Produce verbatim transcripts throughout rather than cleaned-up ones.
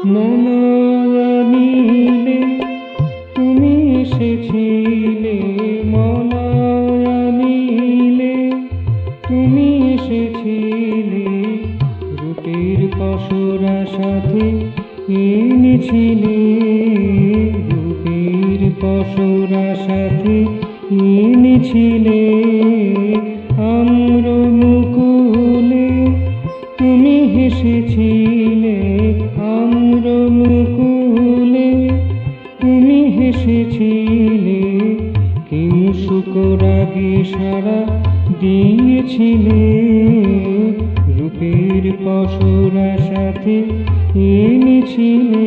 মলয়ানিলে তুমি এসেছিলে, মলয়ানিলে তুমি এসেছিলে, রূপের পসরা সাথে এনেছিলে, রূপের পসরা সাথে এনেছিলে। আম্র মুকুলে তুমি হেসেছিলে, আম্র মুকুলে তুমি হেসেছিলে, কিংশুক রাগে সারা দিয়েছিলে, রূপের পসরা সাথে এনেছিলে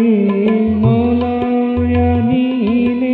মলয়ানিলে।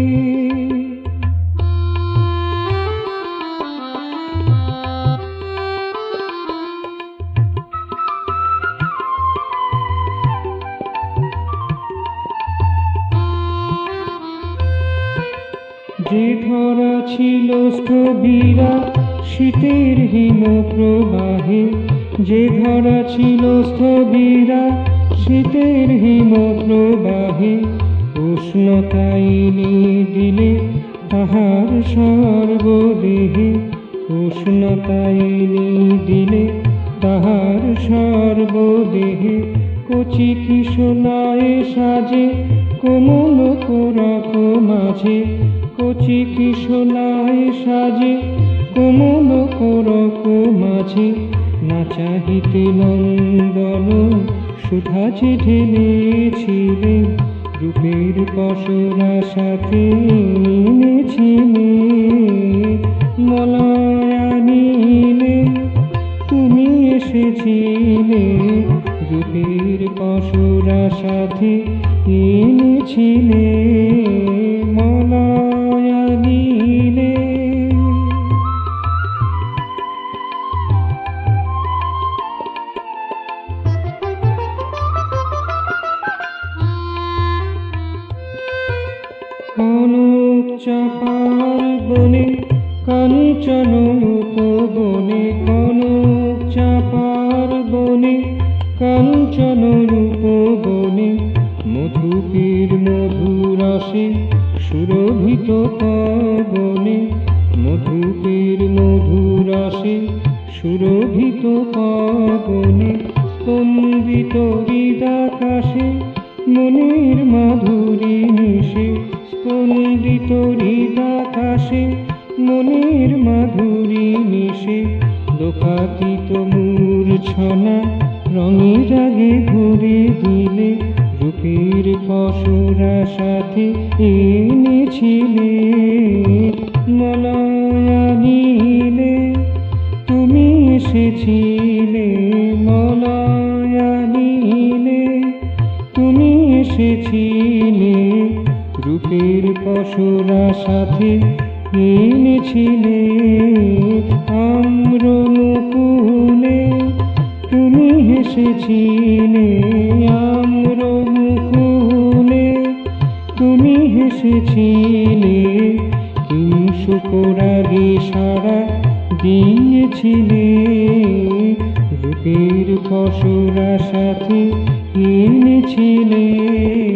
যে ধরা ছিল স্থবিরা শীতের হিম প্রবাহে, যে ধরা ছিল স্থবিরা শীতের হিম প্রবাহে, উষ্ণতা এনে দিলে তাহার সর্বদেহে, উষ্ণতা এনে দিলে তাহার সর্বদেহে। কচি কিশোনায় সাজে কোমল কোরাক মাঝে, কচি কিশোনায় সাজে কোমল কোরক মাঝে, না চাহিতে নন্দন সুধাছে ঢেলেছিলে, রূপের পসরা সাথে এনেছিলে মলয়ানিলে তুমি এসেছিলে, রূপের পসরা সাথে এনেছিলে মলয়ানিলে। কনক চাপার বনে কাঞ্চন উপবনে, কনক চাপার বনে কাঞ্চন উপবনে, মধুপের মধুরসে সুরভিত পবনে, মধুপের মধুরসে সুরভিত পবনে, স্পন্দিত হৃদাকাশে মনের মাধুরী মিশে, স্পন্দিত হৃদাকাশে মনের মাধুরী মিশে, লোকাতীত মূর্ছনা রঙের আগে ভরে দিলে, রূপের পসরা সাথে এনেছিলে মলয়ানিলে তুমি এসেছিলে, মলয়ানিলে তুমি এসেছিলে, রূপের পসরা সাথে এনেছিলে। আম্র মুকুলে তুমি হেসেছিলে, আম্র মুকুলে তুমি হেসেছিলে, কিংশুক রাগে সারা দিয়েছিলে, রূপের পসরা সাথে এনেছিলে।